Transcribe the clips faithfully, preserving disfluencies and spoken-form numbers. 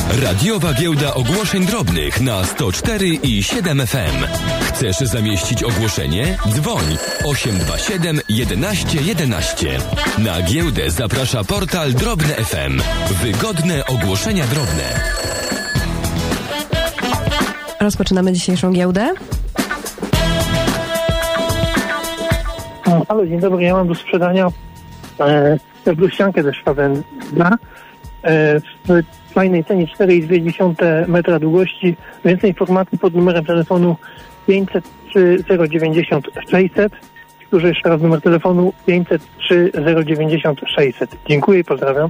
Radiowa Giełda Ogłoszeń Drobnych na sto cztery i siedem F M. Chcesz zamieścić ogłoszenie? Dzwoń osiem dwa siedem jedenaście jedenaście. Na giełdę zaprasza portal Drobne F M. Wygodne ogłoszenia drobne. Rozpoczynamy dzisiejszą giełdę. Halo, dzień dobry. Ja mam do sprzedania e, bluściankę ze Szwawędna e, w fajnej cenie cztery i dwie dziesiąte metra długości. Więcej informacji pod numerem telefonu pięćset trzy zero dziewięćdziesiąt sześćset. Powtórzę jeszcze raz numer telefonu pięćset trzy zero dziewięćdziesiąt sześćset. Dziękuję i pozdrawiam.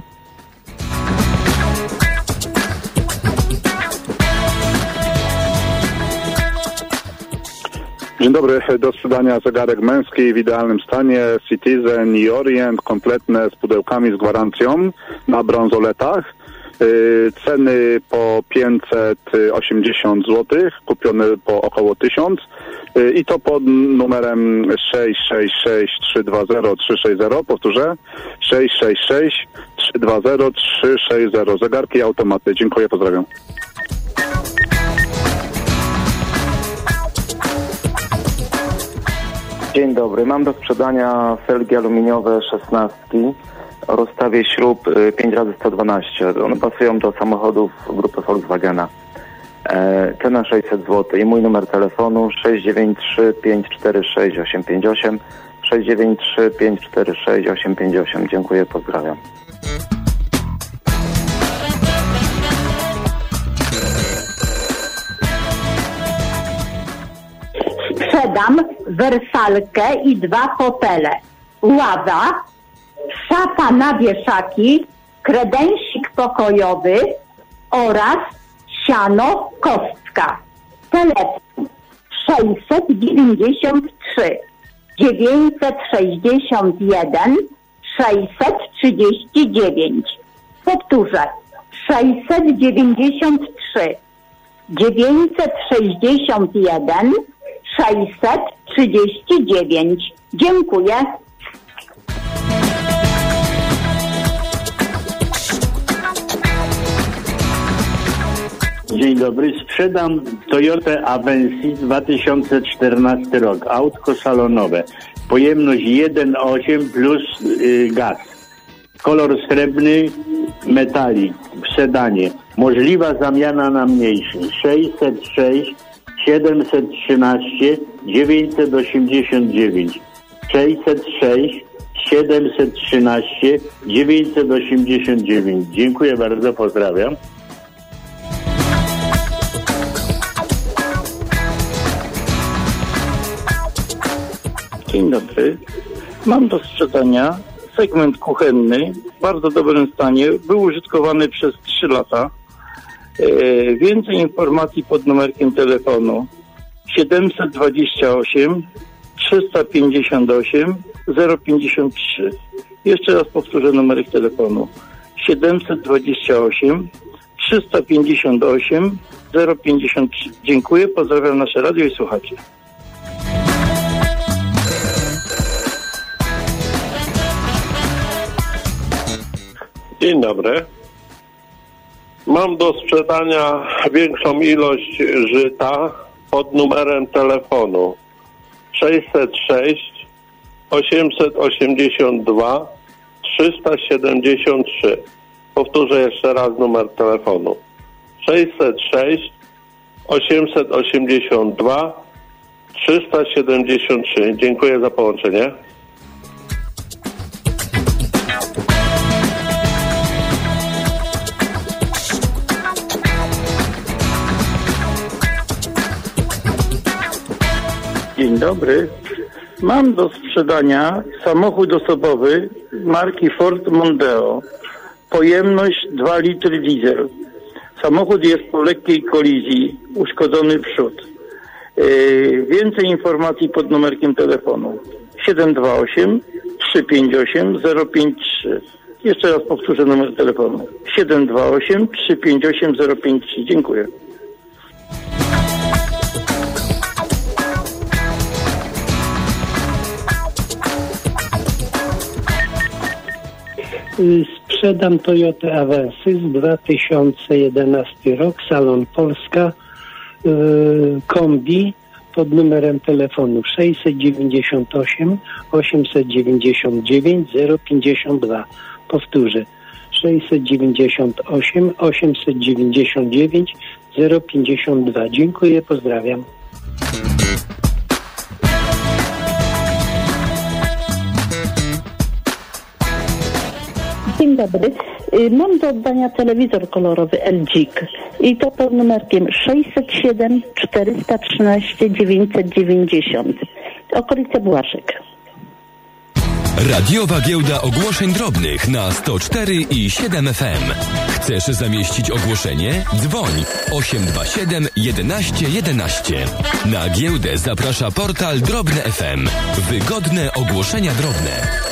Dzień dobry, do sprzedania zegarek męski w idealnym stanie Citizen i Orient, kompletne z pudełkami z gwarancją na bransoletach. Yy, ceny po pięćset osiemdziesiąt złotych, kupione po około tysiąc yy, i to pod numerem sześć sześć sześć trzy dwa zero trzy sześć zero, powtórzę, sześć sześć sześć trzy dwa zero trzy sześć zero. Zegarki i automaty. Dziękuję, pozdrawiam. Dzień dobry, mam do sprzedania felgi aluminiowe szesnastki o rozstawie śrub pięć razy sto dwanaście. One pasują do samochodów grupy Volkswagena. E, cena sześćset złotych i mój numer telefonu sześć dziewięć trzy pięć cztery sześć osiem pięć osiem, sześć dziewięć trzy pięć cztery sześć osiem pięć osiem. Dziękuję, pozdrawiam. Sprzedam wersalkę i dwa fotele, ława, szafa na wieszaki, kredensik pokojowy oraz siano kostka. Telefon sześćset dziewięćdziesiąt trzy dziewięćset sześćdziesiąt jeden sześćset trzydzieści dziewięć. Powtórzę, sześćset dziewięćdziesiąt trzy dziewięćset sześćdziesiąt jeden sześćset trzydzieści dziewięć. Dziękuję. Dzień dobry, sprzedam Toyotę Avensis dwa tysiące czternasty rok, autko salonowe, pojemność jeden przecinek osiem plus y, gaz, kolor srebrny, metalik w sedanie, możliwa zamiana na mniejszy, sześćset sześć siedemset trzynaście dziewięćset osiemdziesiąt dziewięć, sześćset sześć siedemset trzynaście dziewięćset osiemdziesiąt dziewięć. Dziękuję bardzo, pozdrawiam. Dzień dobry. Mam do sprzedania segment kuchenny w bardzo dobrym stanie. Był użytkowany przez trzy lata. E, więcej informacji pod numerkiem telefonu siedemset dwadzieścia osiem trzysta pięćdziesiąt osiem zero pięćdziesiąt trzy. Jeszcze raz powtórzę numerek telefonu siedemset dwadzieścia osiem trzysta pięćdziesiąt osiem zero pięćdziesiąt trzy. Dziękuję, pozdrawiam nasze radio i słuchacie. Dzień dobry. Mam do sprzedania większą ilość żyta pod numerem telefonu sześćset sześć osiemset osiemdziesiąt dwa trzysta siedemdziesiąt trzy. Powtórzę jeszcze raz numer telefonu sześćset sześć osiemset osiemdziesiąt dwa trzysta siedemdziesiąt trzy. Dziękuję za połączenie. Dzień dobry. Mam do sprzedania samochód osobowy marki Ford Mondeo. Pojemność dwa litry diesel. Samochód jest po lekkiej kolizji, uszkodzony przód. Yy, więcej informacji pod numerkiem telefonu siedem dwa osiem trzy pięć osiem zero pięć trzy. Jeszcze raz powtórzę numer telefonu siedem dwa osiem trzy pięć osiem zero pięć trzy. Dziękuję. Sprzedam Toyotę Avensis dwa tysiące jedenasty rok, Salon Polska, yy, kombi pod numerem telefonu sześćset dziewięćdziesiąt osiem osiemset dziewięćdziesiąt dziewięć zero pięćdziesiąt dwa. Powtórzę, sześćset dziewięćdziesiąt osiem osiemset dziewięćdziesiąt dziewięć zero pięćdziesiąt dwa. Dziękuję, pozdrawiam. Dzień dobry. Mam do oddania telewizor kolorowy L G i to pod numerkiem sześćset siedem czterysta trzynaście dziewięćset dziewięćdziesiąt. Okolice Błaszek. Radiowa giełda ogłoszeń drobnych na sto cztery i siedem F M. Chcesz zamieścić ogłoszenie? Dzwoń osiem dwa siedem jedenaście jedenaście. Na giełdę zaprasza portal Drobne F M. Wygodne ogłoszenia drobne.